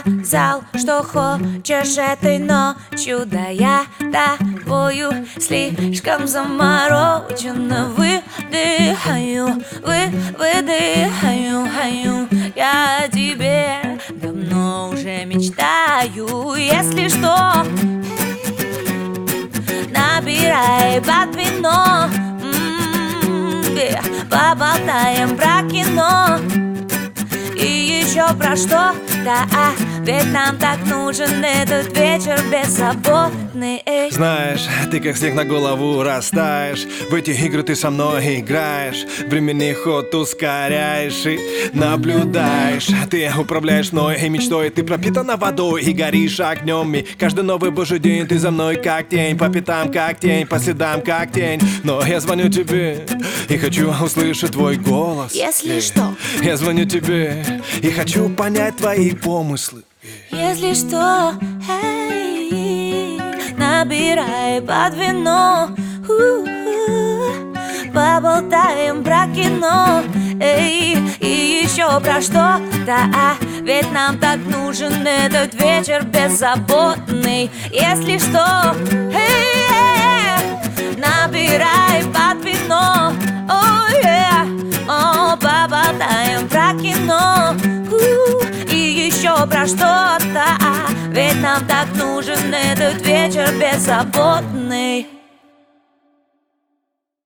сказал, что хочешь этой ночью, да я тобою слишком заморочена. Выдыхаю, выдыхаю, я о тебе давно уже мечтаю. Если что, набирай под вино, поболтаем про кино и еще про что-то, ведь нам так нужен этот вечер беззаботный. Знаешь, ты как снег на голову растаешь. В эти игры ты со мной играешь, временный ход ускоряешь и наблюдаешь. Ты управляешь мной и мечтой, ты пропитана водой и горишь огнем. И каждый новый божий день ты за мной как тень, по пятам как тень, по следам как тень. Но я звоню тебе и хочу услышать твой голос. Если что, я звоню тебе и хочу понять твои помыслы. Если что, набирай под вино, поболтаем про кино, и еще про что-то, ведь нам так нужен этот вечер беззаботный. Если что, набирай под вино, поболтаем про кино, и еще про что-то, ведь нам так нужен этот вечер беззаботный.